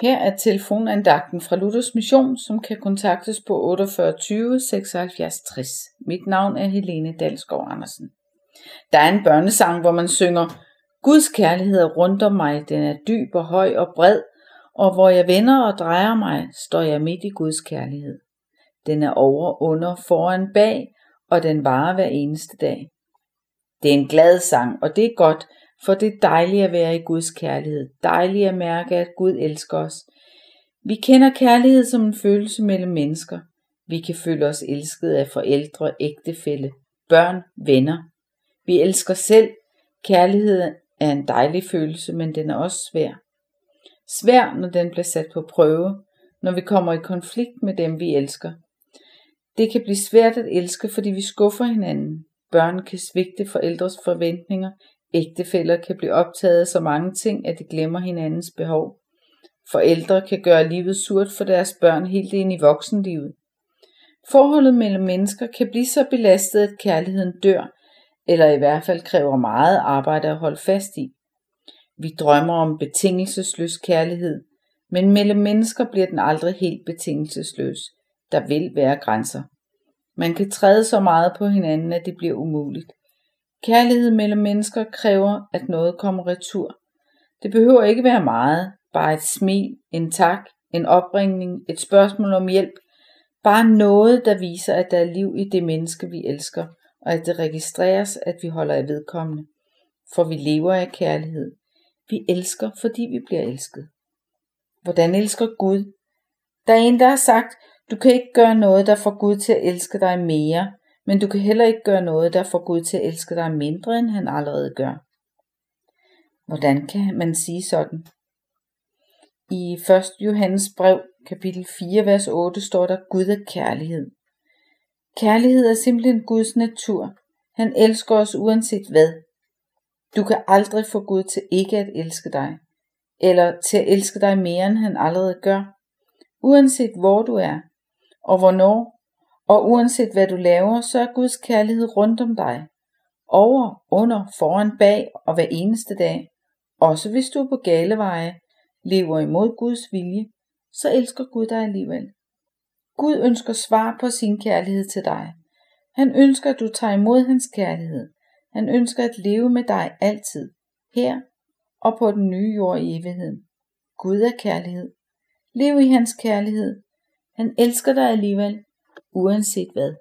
Her er telefonandagten fra Luthers Mission, som kan kontaktes på 48 20 76 60. Mit navn er Helene Dalsgaard Andersen. Der er en børnesang, hvor man synger: Guds kærlighed er rundt om mig, den er dyb og høj og bred, og hvor jeg vender og drejer mig, står jeg midt i Guds kærlighed. Den er over, under, foran, bag, og den varer hver eneste dag. Det er en glad sang, og det er godt, for det er dejligt at være i Guds kærlighed. Dejligt at mærke, at Gud elsker os. Vi kender kærlighed som en følelse mellem mennesker. Vi kan føle os elsket af forældre, ægtefælle, børn, venner. Vi elsker selv. Kærlighed er en dejlig følelse, men den er også svær. Svær, når den bliver sat på prøve, når vi kommer i konflikt med dem, vi elsker. Det kan blive svært at elske, fordi vi skuffer hinanden. Børn kan svigte forældres forventninger. Ægtefæller kan blive optaget af så mange ting, at de glemmer hinandens behov. Forældre kan gøre livet surt for deres børn helt ind i voksenlivet. Forholdet mellem mennesker kan blive så belastet, at kærligheden dør, eller i hvert fald kræver meget arbejde at holde fast i. Vi drømmer om betingelsesløs kærlighed, men mellem mennesker bliver den aldrig helt betingelsesløs. Der vil være grænser. Man kan træde så meget på hinanden, at det bliver umuligt. Kærlighed mellem mennesker kræver, at noget kommer retur. Det behøver ikke være meget, bare et smil, en tak, en opringning, et spørgsmål om hjælp. Bare noget, der viser, at der er liv i det menneske, vi elsker, og at det registreres, at vi holder af vedkommende. For vi lever af kærlighed. Vi elsker, fordi vi bliver elsket. Hvordan elsker Gud? Der er en, der har sagt: du kan ikke gøre noget, der får Gud til at elske dig mere, men du kan heller ikke gøre noget, der får Gud til at elske dig mindre, end han allerede gør. Hvordan kan man sige sådan? I 1. Johannes brev, kapitel 4, vers 8, står der: Gud er kærlighed. Kærlighed er simpelthen Guds natur. Han elsker os uanset hvad. Du kan aldrig få Gud til ikke at elske dig, eller til at elske dig mere, end han allerede gør. Uanset hvor du er, og hvornår, og uanset hvad du laver, så er Guds kærlighed rundt om dig. Over, under, foran, bag og hver eneste dag. Også hvis du er på gale veje, lever imod Guds vilje, så elsker Gud dig alligevel. Gud ønsker svar på sin kærlighed til dig. Han ønsker, at du tager imod hans kærlighed. Han ønsker at leve med dig altid, her og på den nye jord i evigheden. Gud er kærlighed. Lev i hans kærlighed. Han elsker dig alligevel, uanset hvad.